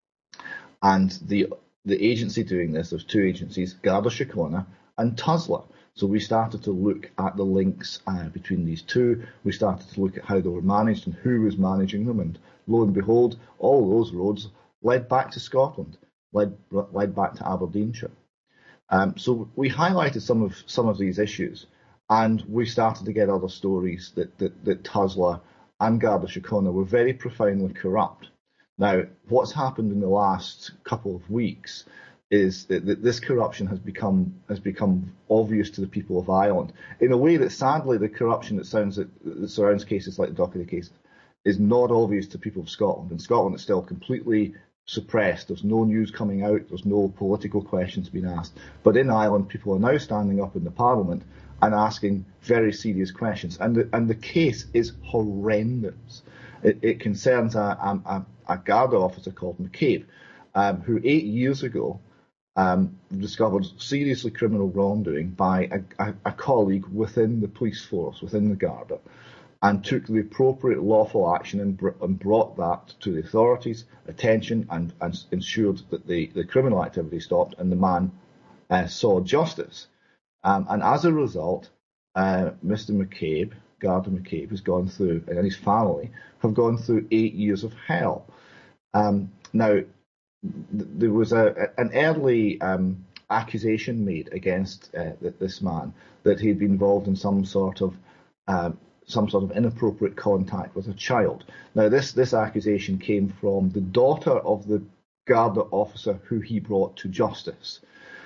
And the the agency doing this, there's two agencies, Garda Síochána and TUSLA. So we started to look at the links uh, between these two. We started to look at how they were managed and who was managing them. And lo and behold, all those roads led back to Scotland, led led back to Aberdeenshire. Um, so we highlighted some of some of these issues, and we started to get other stories that that, that TUSLA and Garda Síochána were very profoundly corrupt. Now, what's happened in the last couple of weeks is that, that this corruption has become has become obvious to the people of Ireland in a way that, sadly, the corruption that, sounds, that, that surrounds cases like the Doherty case is not obvious to people of Scotland. In Scotland, it's still completely suppressed. There's no news coming out. There's no political questions being asked. But in Ireland, people are now standing up in the Parliament and asking very serious questions. And the, and the case is horrendous. It, it concerns a, a, a Garda officer called McCabe, um, who eight years ago um, discovered seriously criminal wrongdoing by a, a, a colleague within the police force, within the Garda, and took the appropriate lawful action and, br- and brought that to the authorities' attention and, and ensured that the, the criminal activity stopped and the man uh, saw justice. Um, and as a result, uh, Mister McCabe, Garda McCabe, has gone through, and his family have gone through eight years of hell. Um, now, th- there was a, an early um, accusation made against uh, this man that he'd been involved in some sort of um, some sort of inappropriate contact with a child. Now, this this accusation came from the daughter of the Garda officer who he brought to justice.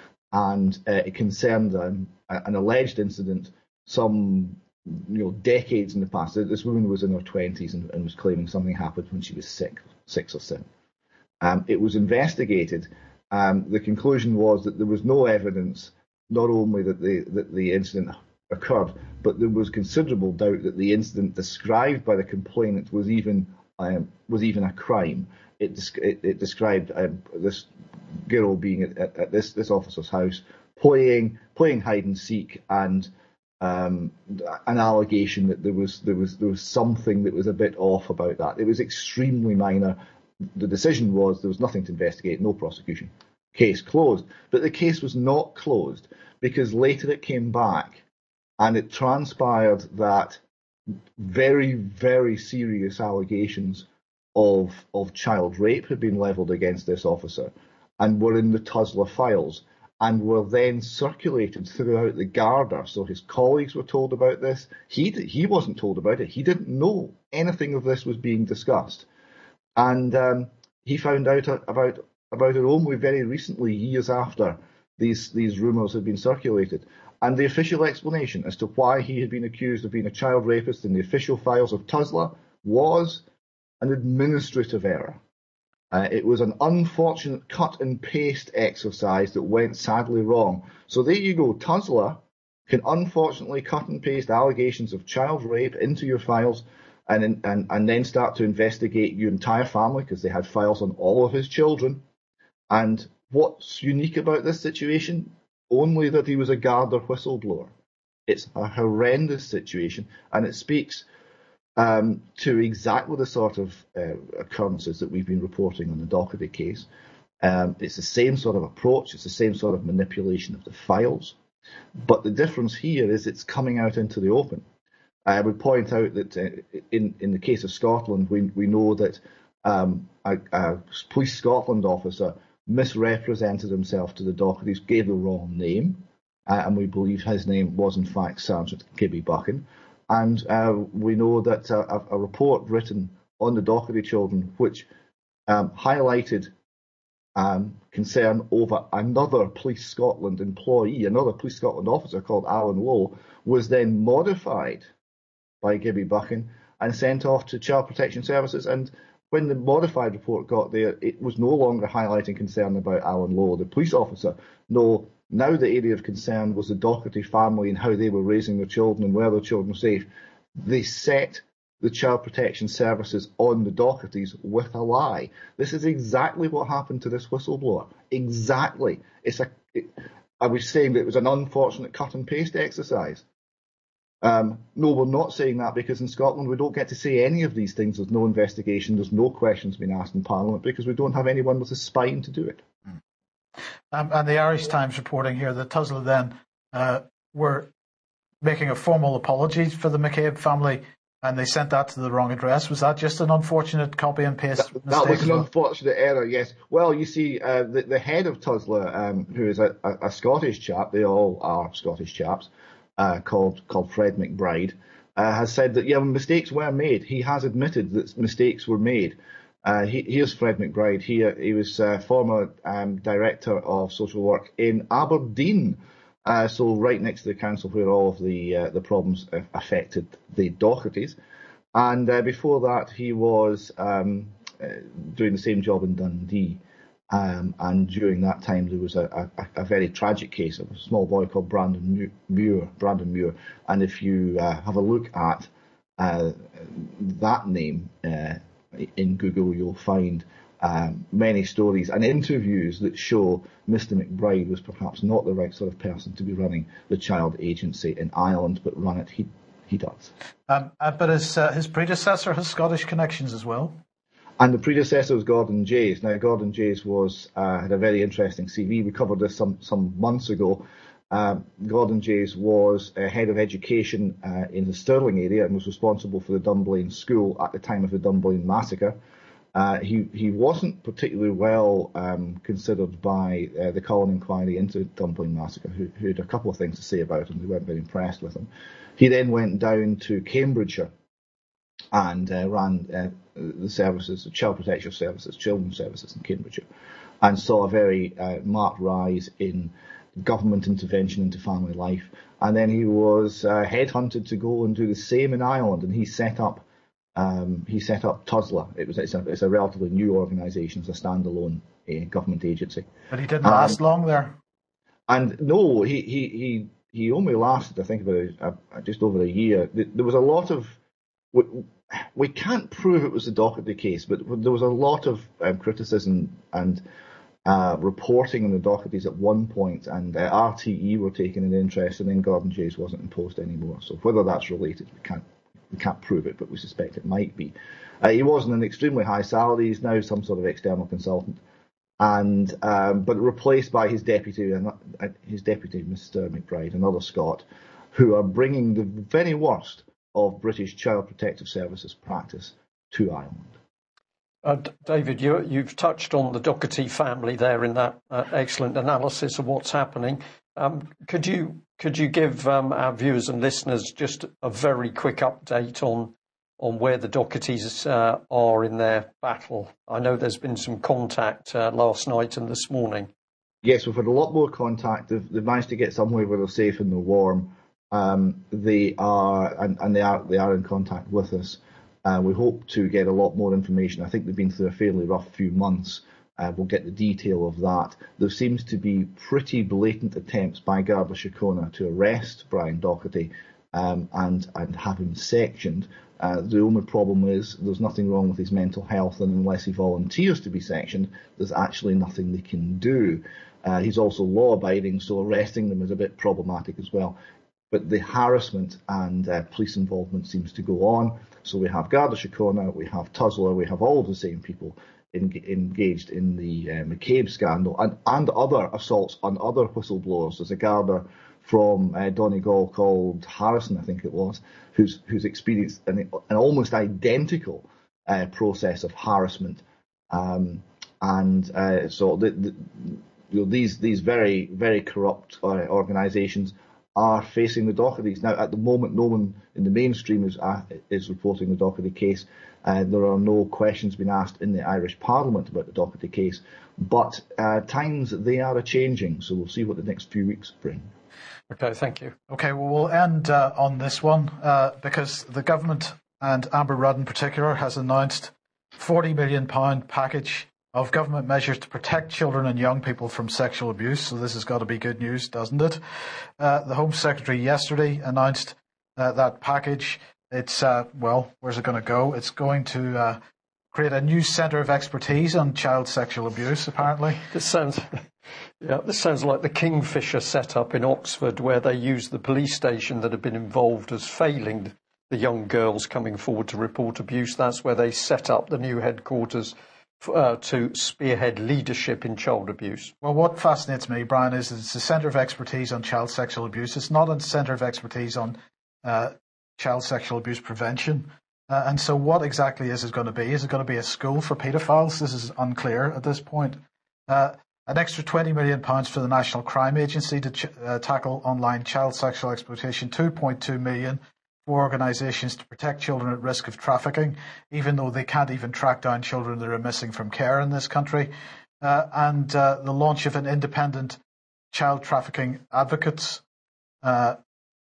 And uh, it concerned um, an alleged incident some you know decades in the past. This woman was in her twenties and, and was claiming something happened when she was six, six or seven. Um, it was investigated. Um, the conclusion was that there was no evidence, not only that the that the incident occurred, but there was considerable doubt that the incident described by the complainant was even um, was even a crime. It, it, it described um, this girl being at, at, at this, this officer's house, playing playing hide and seek, and um, an allegation that there was there was there was something that was a bit off about that. It was extremely minor. The decision was there was nothing to investigate, no prosecution, case closed. But the case was not closed because later it came back and it transpired that very, very serious allegations of of child rape had been levelled against this officer and were in the Tussler files and were then circulated throughout the Garda. So his colleagues were told about this. He he wasn't told about it. He didn't know anything of this was being discussed. And um, he found out about about it only very recently, years after these these rumours had been circulated. And the official explanation as to why he had been accused of being a child rapist in the official files of Tussler was an administrative error. Uh, it was an unfortunate cut and paste exercise that went sadly wrong. So there you go. Tussler can unfortunately cut and paste allegations of child rape into your files and and, and then start to investigate your entire family because they had files on all of his children. And what's unique about this situation? Only that he was a Garda whistleblower. It's a horrendous situation, and it speaks um, to exactly the sort of uh, occurrences that we've been reporting on the Doherty case. Um, it's the same sort of approach. It's the same sort of manipulation of the files. But the difference here is it's coming out into the open. I would point out that uh, in, in the case of Scotland, we, we know that um, a, a Police Scotland officer misrepresented himself to the Dohertys, gave the wrong name, uh, and we believe his name was in fact Sergeant Gibby Buchan. And uh, we know that uh, a, a report written on the Doherty children, which um, highlighted um, concern over another Police Scotland employee, another Police Scotland officer called Alan Lowe, was then modified by Gibby Buchan and sent off to Child Protection Services. And when the modified report got there, it was no longer highlighting concern about Alan Lowe, the police officer. No, now the area of concern was the Doherty family and how they were raising their children and were their children safe. They set the Child Protection Services on the Dohertys with a lie. This is exactly what happened to this whistleblower. Exactly. It's a. It, I was saying that it was an unfortunate cut and paste exercise. Um, no, we're not saying that because in Scotland we don't get to say any of these things. There's no investigation. There's no questions being asked in Parliament because we don't have anyone with a spine to do it. Um, and the Irish Times reporting here that Tussler then uh, were making a formal apology for the McCabe family and they sent that to the wrong address. Was that just an unfortunate copy and paste that, mistake? That was an well? unfortunate error, yes. Well, you see, uh, the, the head of Tussler, um, who is a, a, a Scottish chap, they all are Scottish chaps, Uh, called called Fred McBride, uh, has said that yeah, mistakes were made. He has admitted that mistakes were made. Uh, he, here's Fred McBride. He he was uh, former um, director of social work in Aberdeen, uh, so right next to the council where all of the uh, the problems affected the Dohertys. And uh, before that, he was um, uh, doing the same job in Dundee. Um, and during that time, there was a, a, a very tragic case of a small boy called Brandon Muir. Brandon Muir, and if you uh, have a look at uh, that name uh, in Google, you'll find um, many stories and interviews that show Mister McBride was perhaps not the right sort of person to be running the child agency in Ireland, but run it he he does. Um, uh, but his uh, his predecessor has Scottish connections as well. And the predecessor was Gordon Jays. Now, Gordon Jays was uh, had a very interesting C V. We covered this some, some months ago. Um, Gordon Jays was uh, head of education uh, in the Stirling area and was responsible for the Dunblane School at the time of the Dunblane massacre. Uh, he, he wasn't particularly well um, considered by uh, the Cullen Inquiry into the Dunblane massacre, who, who had a couple of things to say about him. They weren't very impressed with him. He then went down to Cambridgeshire and uh, ran uh, the services, the child protection services, children's services in Cambridgeshire, and saw a very uh, marked rise in government intervention into family life. And then he was uh, headhunted to go and do the same in Ireland, and he set up um, he set up Tussler. It was it's a, it's a relatively new organisation, it's a standalone uh, government agency. But he didn't um, last long there. And no, he he he, he only lasted, I think, about a, a, just over a year. There was a lot of We, we can't prove it was the Doherty case, but there was a lot of um, criticism and uh, reporting on the Dohertys at one point, and uh, R T E were taking an interest, and then Gordon Chase wasn't imposed anymore. So whether that's related, we can't we can't prove it, but we suspect it might be. Uh, he was on an extremely high salary. He's now some sort of external consultant, and um, but replaced by his deputy, uh, his deputy, Mister McBride, another Scot, who are bringing the very worst of British Child Protective Services practice to Ireland. Uh, David, you, you've touched on the Doherty family there in that uh, excellent analysis of what's happening. Um, could you could you give um, our viewers and listeners just a very quick update on on where the Dohertys uh, are in their battle? I know there's been some contact uh, last night and this morning. Yes, we've had a lot more contact. They've, they've managed to get somewhere where they're safe and they're warm. Um, they are and, and they are they are in contact with us. Uh, we hope to get a lot more information. I think they've been through a fairly rough few months. Uh, we'll get the detail of that. There seems to be pretty blatant attempts by Garda Síochána to arrest Brian Doherty um, and, and have him sectioned. Uh, the only problem is there's nothing wrong with his mental health, and unless he volunteers to be sectioned, there's actually nothing they can do. Uh, he's also law-abiding, so arresting them is a bit problematic as well. But the harassment and uh, police involvement seems to go on. So we have Garda Síochána, we have Tussler, we have all the same people in, engaged in the uh, McCabe scandal and, and other assaults on other whistleblowers. There's a Garda from uh, Donegal called Harrison, I think it was, who's who's experienced an, an almost identical uh, process of harassment. Um, and uh, so the, the, you know, these these very, very corrupt uh, organisations are facing the Dohertys. Now, at the moment, no one in the mainstream is uh, is reporting the Doherty case. Uh, there are no questions being asked in the Irish Parliament about the Doherty case. But uh, times, they are a-changing, so we'll see what the next few weeks bring. Okay, thank you. Okay, well, we'll end uh, on this one uh, because the government, and Amber Rudd in particular, has announced a forty million pounds package of government measures to protect children and young people from sexual abuse. So this has got to be good news, doesn't it? Uh, the Home Secretary yesterday announced uh, that package. It's, uh, well, where's it going to go? It's going to uh, create a new centre of expertise on child sexual abuse, apparently. This sounds, yeah, this sounds like the Kingfisher setup in Oxford, where they use the police station that had been involved as failing the young girls coming forward to report abuse. That's where they set up the new headquarters Uh, to spearhead leadership in child abuse. Well, what fascinates me, Brian, is it's a centre of expertise on child sexual abuse. It's not a centre of expertise on uh, child sexual abuse prevention. Uh, and so what exactly is it going to be? Is it going to be a school for paedophiles? This is unclear at this point. Uh, an extra twenty million pounds for the National Crime Agency to ch- uh, tackle online child sexual exploitation, two point two million pounds for organisations to protect children at risk of trafficking, even though they can't even track down children that are missing from care in this country, uh, and uh, the launch of an independent child trafficking advocates. Uh,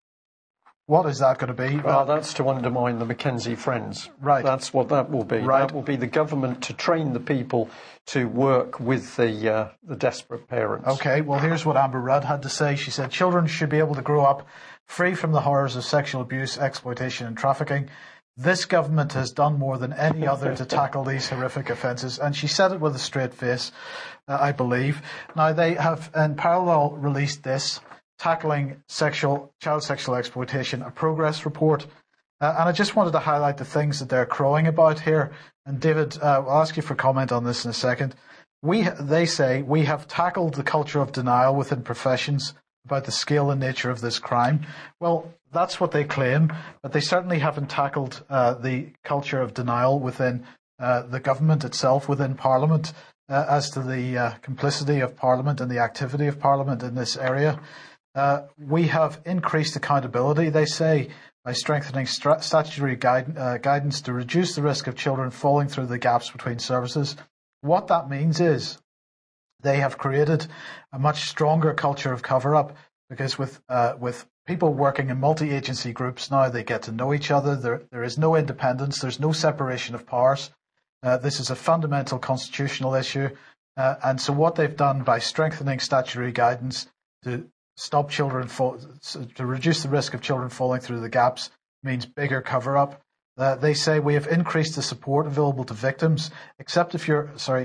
what is that going to be? Well, that's to undermine the Mackenzie Friends. Right. That's what that will be. Right. That will be the government to train the people to work with the uh, the desperate parents. Okay, well, here's what Amber Rudd had to say. She said, children should be able to grow up free from the horrors of sexual abuse, exploitation and trafficking. This government has done more than any other to tackle these horrific offences. And she said it with a straight face, uh, I believe. Now, they have in parallel released this, Tackling Sexual Child Sexual Exploitation, a progress report. Uh, and I just wanted to highlight the things that they're crowing about here. And David, uh, I'll ask you for comment on this in a second. We, they say, we have tackled the culture of denial within professions about the scale and nature of this crime. Well, that's what they claim, but they certainly haven't tackled uh, the culture of denial within uh, the government itself, within Parliament, uh, as to the uh, complicity of Parliament and the activity of Parliament in this area. Uh, we have increased accountability, they say, by strengthening st- statutory guide- uh, guidance to reduce the risk of children falling through the gaps between services. What that means is they have created a much stronger culture of cover-up, because with uh, with people working in multi-agency groups now, they get to know each other. There there is no independence. There's no separation of powers. Uh, this is a fundamental constitutional issue. Uh, and so what they've done by strengthening statutory guidance to stop children, fall, to reduce the risk of children falling through the gaps means bigger cover-up. Uh, they say we have increased the support available to victims, except if you're, sorry,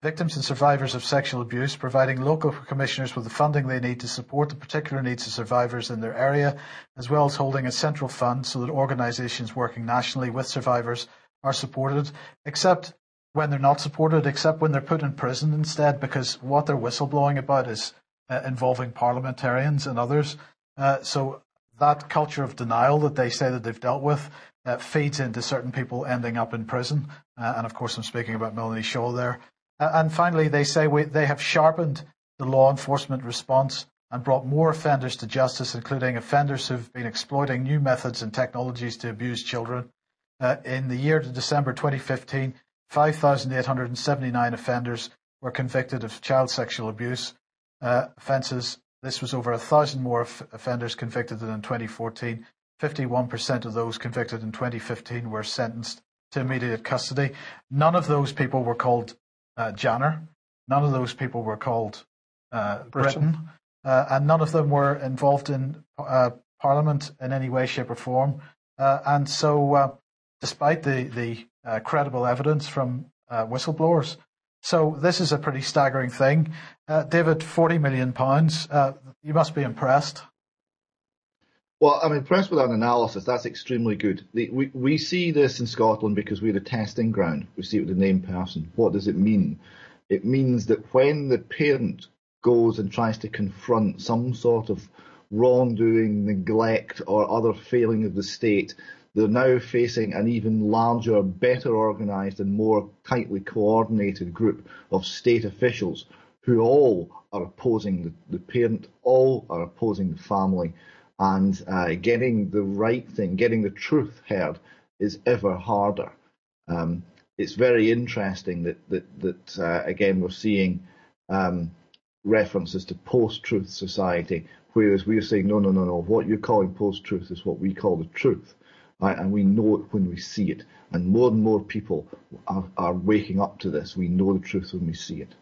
victims and survivors of sexual abuse, providing local commissioners with the funding they need to support the particular needs of survivors in their area, as well as holding a central fund so that organisations working nationally with survivors are supported, except when they're not supported, except when they're put in prison instead, because what they're whistleblowing about is uh, involving parliamentarians and others. Uh, so that culture of denial that they say that they've dealt with uh, feeds into certain people ending up in prison. Uh, and of course, I'm speaking about Melanie Shaw there. Uh, and finally, they say we, they have sharpened the law enforcement response and brought more offenders to justice, including offenders who've been exploiting new methods and technologies to abuse children. Uh, in the year to December twenty fifteen, five thousand eight hundred seventy-nine offenders were convicted of child sexual abuse uh, offences. This was over a thousand more f- offenders convicted than in twenty fourteen. fifty-one percent of those convicted in twenty fifteen were sentenced to immediate custody. None of those people were called uh, Janner. None of those people were called uh, Britain. Britain. Uh, and none of them were involved in uh, Parliament in any way, shape or form. Uh, and so uh, despite the, the uh, credible evidence from uh, whistleblowers. So this is a pretty staggering thing. Uh, David, forty million pounds, uh, you must be impressed. Well, I'm impressed with that analysis. That's extremely good. The, we, we see this in Scotland because we're a testing ground. We see it with the named person. What does it mean? It means that when the parent goes and tries to confront some sort of wrongdoing, neglect, or other failing of the state, they're now facing an even larger, better organised and more tightly coordinated group of state officials who all are opposing the, the parent, all are opposing the family. And uh, getting the right thing, getting the truth heard is ever harder. Um, it's very interesting that, that, that uh, again, we're seeing um, references to post-truth society, whereas we're saying, no, no, no, no, what you're calling post-truth is what we call the truth. Right? And we know it when we see it. And more and more people are, are waking up to this. We know the truth when we see it.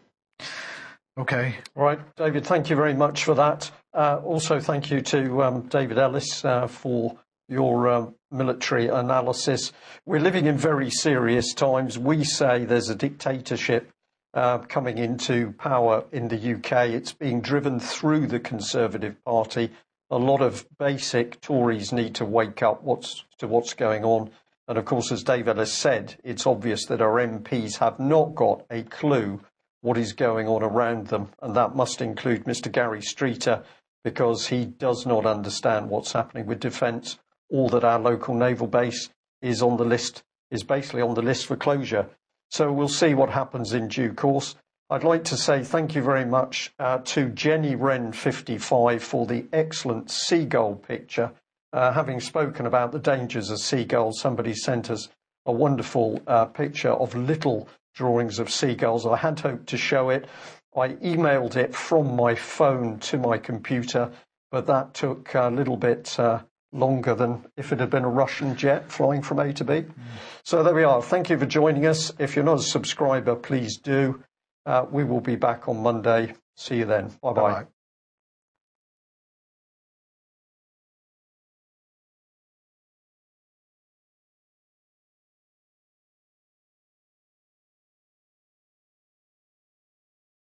Okay. All right, David, thank you very much for that. Uh, also, thank you to um, David Ellis uh, for your uh, military analysis. We're living in very serious times. We say there's a dictatorship uh, coming into power in the U K. It's being driven through the Conservative Party. A lot of basic Tories need to wake up what's, to what's going on. And of course, as David has said, it's obvious that our M Ps have not got a clue what is going on around them. And that must include Mister Gary Streeter, because he does not understand what's happening with defence, or that our local naval base is on the list, is basically on the list for closure. So we'll see what happens in due course. I'd like to say thank you very much uh, to Jenny Wren fifty-five for the excellent seagull picture. Uh, having spoken about the dangers of seagulls, somebody sent us a wonderful uh, picture of little drawings of seagulls. I had hoped to show it. I emailed it from my phone to my computer, but that took a little bit uh, longer than if it had been a Russian jet flying from A to B. Mm. So there we are. Thank you for joining us. If you're not a subscriber, please do. Uh, we will be back on Monday. See you then. Bye-bye. Bye-bye.